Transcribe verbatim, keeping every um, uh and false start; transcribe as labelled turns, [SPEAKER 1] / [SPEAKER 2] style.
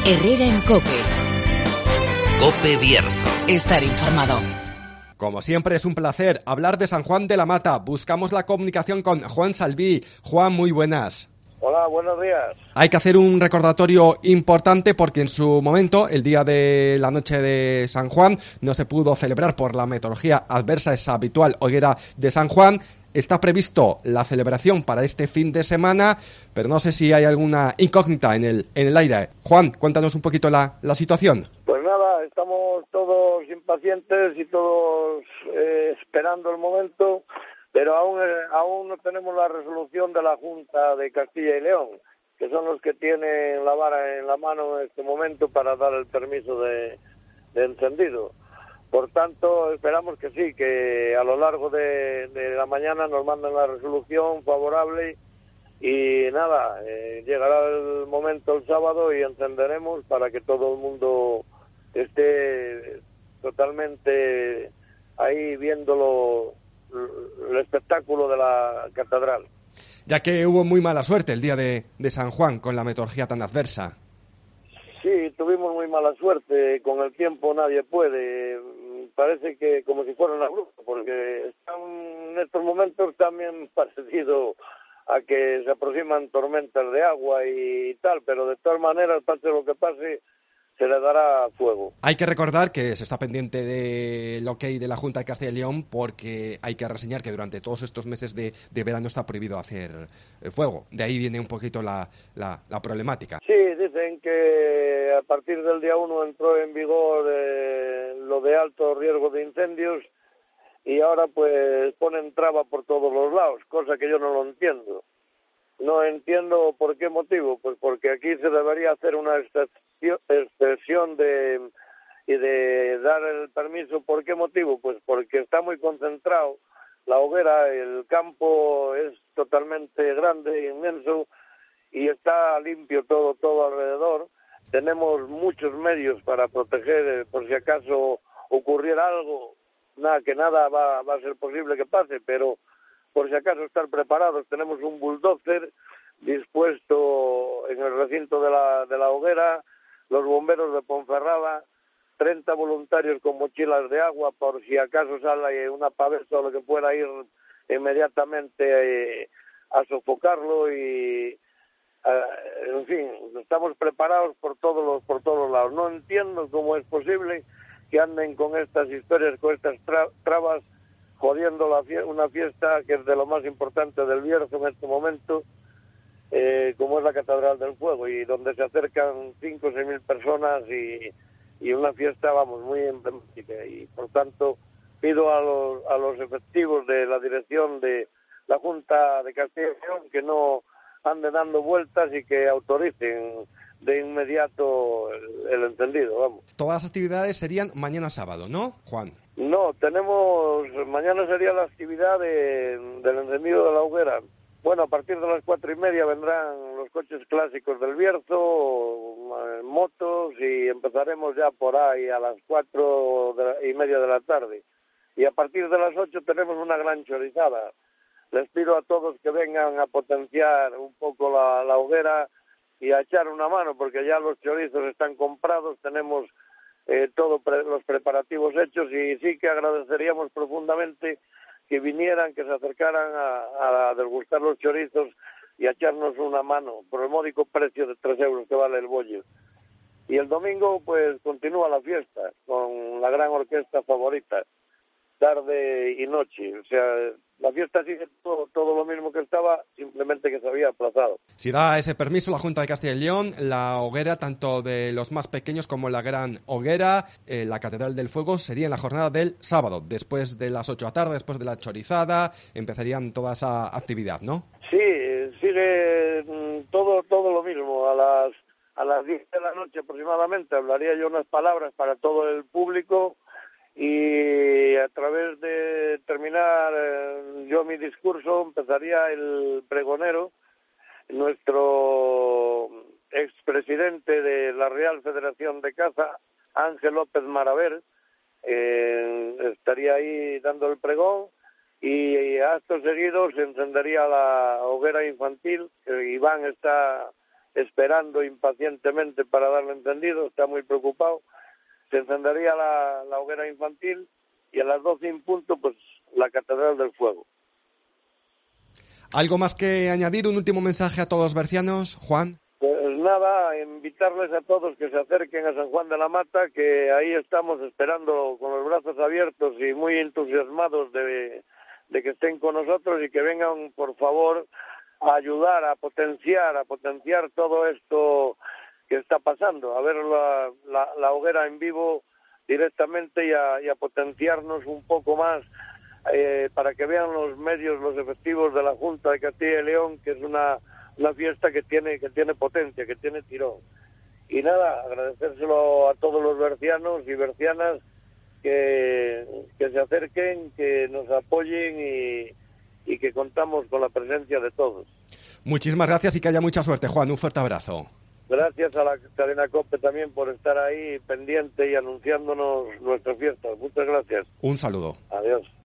[SPEAKER 1] Herrera en COPE.
[SPEAKER 2] COPE Bierzo.
[SPEAKER 1] Estar informado.
[SPEAKER 3] Como siempre es un placer hablar de San Juan de la Mata. Buscamos la comunicación con Juan Salví. Juan, muy buenas.
[SPEAKER 4] Hola, buenos días.
[SPEAKER 3] Hay que hacer un recordatorio importante porque en su momento, el día de la noche de San Juan, no se pudo celebrar por la meteorología adversa esa habitual hoguera de San Juan. Está previsto la celebración para este fin de semana, pero no sé si hay alguna incógnita en el en el aire. Juan, cuéntanos un poquito la, la situación.
[SPEAKER 4] Pues nada, estamos todos impacientes y todos eh, esperando el momento, pero aún, eh, aún no tenemos la resolución de la Junta de Castilla y León, que son los que tienen la vara en la mano en este momento para dar el permiso de, de encendido. Por tanto, esperamos que sí, que a lo largo de, de la mañana nos manden la resolución favorable y nada, eh, llegará el momento el sábado y encenderemos para que todo el mundo esté totalmente ahí viendo el espectáculo de la catedral.
[SPEAKER 3] Ya que hubo muy mala suerte el día de, de San Juan con la meteorología tan adversa.
[SPEAKER 4] Sí, tuvimos muy mala suerte, con el tiempo nadie puede, parece que como si fuera una bruja, porque están en estos momentos también parecido a que se aproximan tormentas de agua y tal, pero de todas maneras, pase lo que pase, se le dará fuego.
[SPEAKER 3] Hay que recordar que se está pendiente del ok de la Junta de Castilla y León porque hay que reseñar que durante todos estos meses de, de verano está prohibido hacer fuego. De ahí viene un poquito la, la, la problemática.
[SPEAKER 4] Sí, dicen que a partir del día uno entró en vigor eh, lo de alto riesgo de incendios y ahora pues ponen traba por todos los lados, cosa que yo no lo entiendo. No entiendo por qué motivo, pues porque aquí se debería hacer una excepción de y de dar el permiso. ¿Por qué motivo? Pues porque está muy concentrado la hoguera, el campo es totalmente grande, inmenso, y está limpio todo todo alrededor. Tenemos muchos medios para proteger, por si acaso ocurriera algo, nada que nada va, va a ser posible que pase, pero por si acaso estar preparados. Tenemos un bulldozer dispuesto en el recinto de la, de la hoguera, los bomberos de Ponferrada, treinta voluntarios con mochilas de agua por si acaso sale una pavesa o lo que fuera, ir inmediatamente eh, a sofocarlo y eh, en fin, estamos preparados por todos los por todos lados. No entiendo cómo es posible que anden con estas historias, con estas tra- trabas, jodiendo la fie- una fiesta que es de lo más importante del Bierzo en este momento, eh, como es la Catedral del Fuego, y donde se acercan cinco o seis mil personas y, y una fiesta, vamos, muy emblemática. Y por tanto pido a los, a los efectivos de la dirección de la Junta de Castilla y León que no anden dando vueltas y que autoricen de inmediato el, el encendido, vamos.
[SPEAKER 3] Todas las actividades serían mañana sábado, ¿no, Juan?
[SPEAKER 4] No, tenemos, mañana sería la actividad de, del encendido de la hoguera. Bueno, a partir de las cuatro y media vendrán los coches clásicos del Bierzo, motos, y empezaremos ya por ahí a las cuatro y media de la tarde. Y a partir de las ocho tenemos una gran chorizada. Les pido a todos que vengan a potenciar un poco la, la hoguera y a echar una mano, porque ya los chorizos están comprados, tenemos eh, todos pre- los preparativos hechos, y sí que agradeceríamos profundamente que vinieran, que se acercaran a, a degustar los chorizos y a echarnos una mano por el módico precio de tres euros que vale el bollo. Y el domingo pues continúa la fiesta con la gran orquesta Favorita, tarde y noche. O sea, la fiesta sigue todo, todo lo mismo que estaba, simplemente que se había aplazado.
[SPEAKER 3] Si da ese permiso la Junta de Castilla y León, la hoguera, tanto de los más pequeños como la gran hoguera, eh, la Catedral del Fuego, sería en la jornada del sábado, después de las ocho de la tarde, después de la chorizada, empezarían toda esa actividad, ¿no?
[SPEAKER 4] Sí, sigue mm, todo todo lo mismo. A las a las diez de la noche aproximadamente hablaría yo unas palabras para todo el público, y a través de terminar eh, yo mi discurso empezaría el pregonero, nuestro expresidente de la Real Federación de Caza, Ángel López Maraver, eh, estaría ahí dando el pregón, y acto seguido se encendería la hoguera infantil, que Iván está esperando impacientemente para darle encendido, está muy preocupado. Se encendería la, la hoguera infantil y a las doce en punto, pues la Catedral del Fuego.
[SPEAKER 3] ¿Algo más que añadir? ¿Un último mensaje a todos los bercianos, Juan?
[SPEAKER 4] Pues nada, invitarles a todos que se acerquen a San Juan de la Mata, que ahí estamos esperando con los brazos abiertos y muy entusiasmados de, de que estén con nosotros y que vengan, por favor, a ayudar, a potenciar, a potenciar todo esto que está pasando, a ver la, la, la hoguera en vivo directamente y a, y a potenciarnos un poco más eh, para que vean los medios, los efectivos de la Junta de Castilla y León, que es una una fiesta que tiene que tiene potencia, que tiene tirón. Y nada, agradecérselo a todos los bercianos y bercianas que, que se acerquen, que nos apoyen y, y que contamos con la presencia de todos.
[SPEAKER 3] Muchísimas gracias y que haya mucha suerte, Juan. Un fuerte abrazo.
[SPEAKER 4] Gracias a la cadena COPE también por estar ahí pendiente y anunciándonos nuestras fiestas. Muchas gracias.
[SPEAKER 3] Un saludo.
[SPEAKER 4] Adiós.